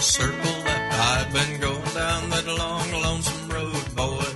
Circle left, I've been going down that long, lonesome road, boy.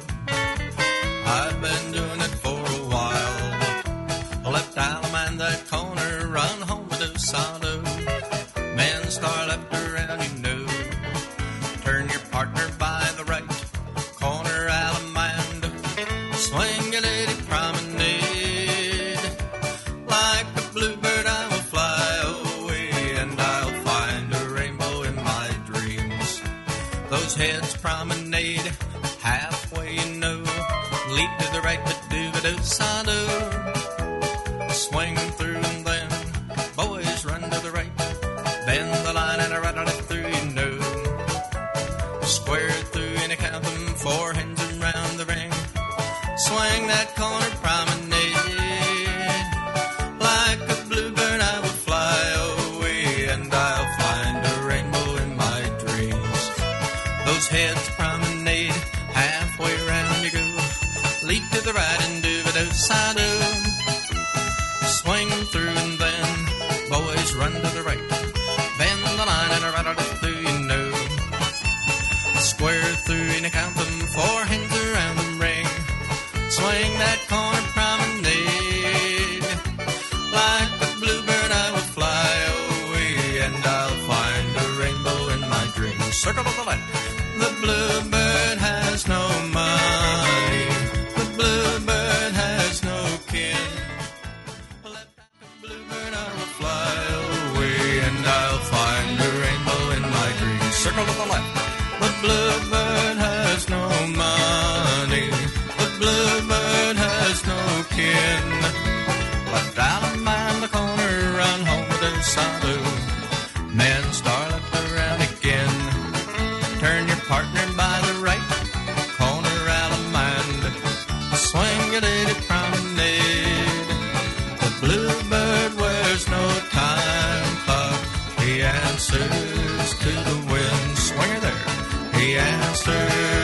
I've been doing it for a while. Left Allemande that corner, run home to Dosado. Men star left around, you know. Turn your partner by the right, corner Allemande. Swing a lady promenade. Like a bluebird I will fly away, and I'll find a rainbow in my dreams. Those heads promenade halfway, you know. Lead to the right, but do the Dosado. Swing through and then boys run to the right. Bend the line and I right on it through, you know. Square through and I count them, four hands around the ring. Swing that corner promenade. Like a bluebird I will fly away, and I'll find a rainbow in my dreams. Those heads promenade halfway around you go. Lead to the right and do the Dosado. Swing through and then boys run to the right. Bend the line and right on it through, you know. Square through and count them, four hands around the ring. Swing that corner promenade. Like a bluebird I will fly away, and I'll find a rainbow in my dreams. Circle to the left. The bluebird has no money. The bluebird has no kin. Left the bluebird I will fly away, and I'll find a rainbow in my dreams. Circle to the left. The bluebird has no money. The bluebird has no kin. Left Allemande the corner, run home to Dosado. Men star left around again. Turn your partner by the right, corner Allemande. Swing a lady promenade. The bluebird wears no time clock. He answers to the wind. Swing her there. He answers